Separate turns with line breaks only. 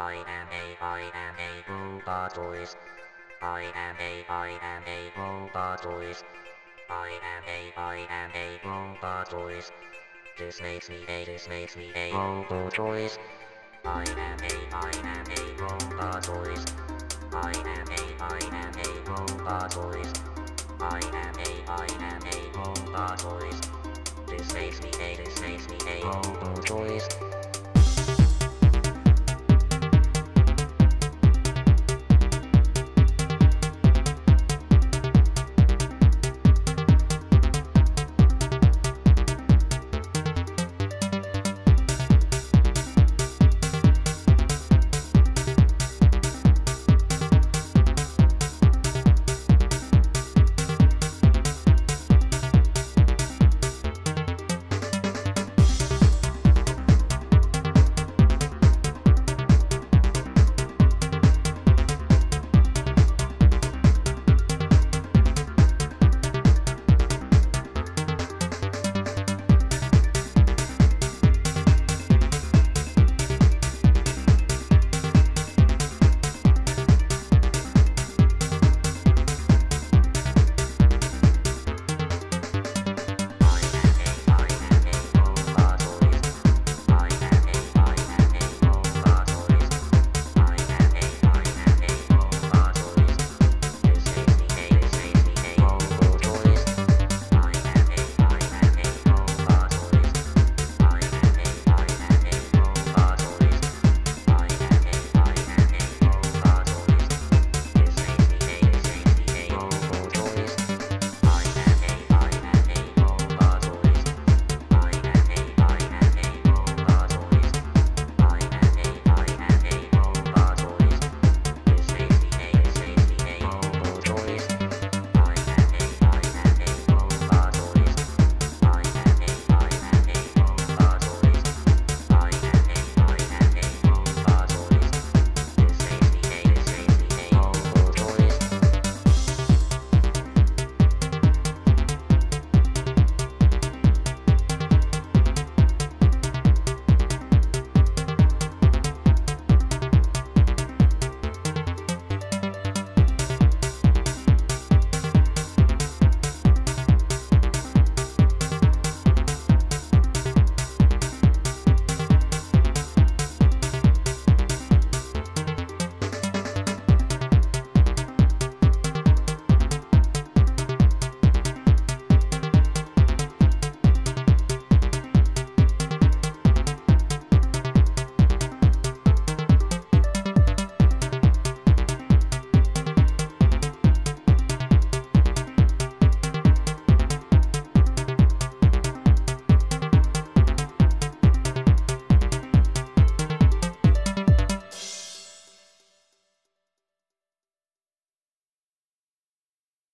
am a robot voice. I am a robot voice. I am a robot voice. This makes me a robot voice. I am a robot voice. I am a robot voice. I am a robot voice. This makes me a robot voice.